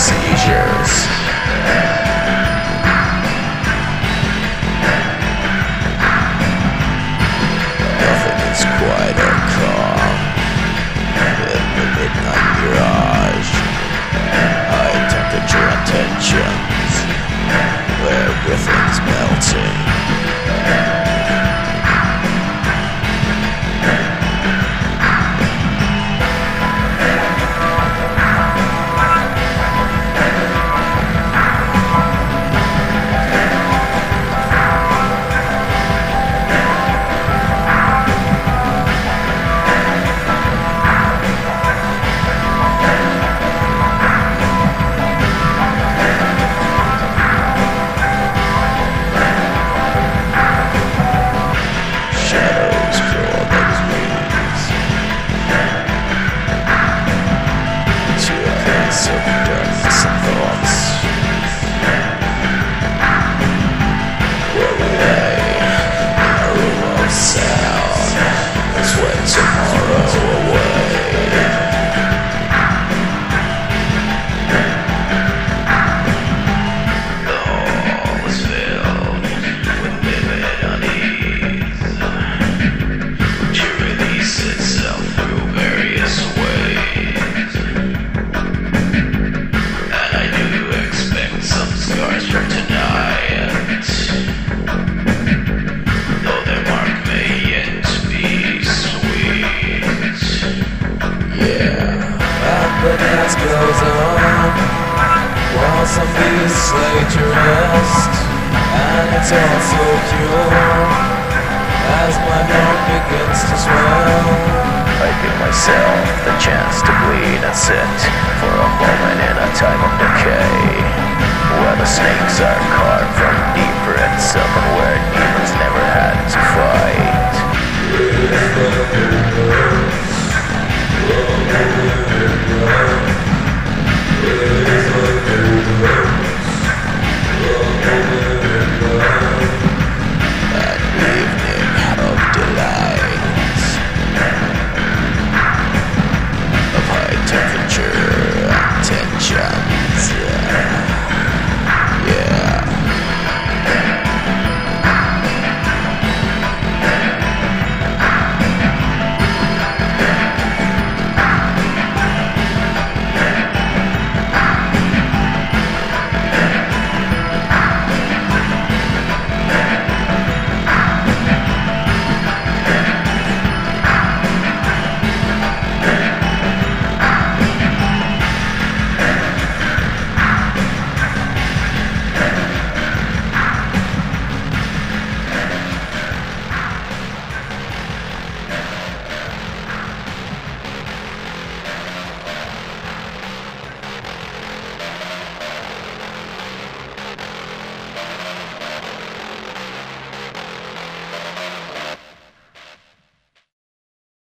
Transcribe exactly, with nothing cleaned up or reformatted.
seizures. Nothing is quite or calm in the midnight mirage. High temperature tensions, where everything's melting. The dance goes on while some beats lay to rest, and it's all so pure as my heart begins to swell. I give myself the chance to bleed and sit for a moment in a time of decay, where the snakes are carved from deep red silken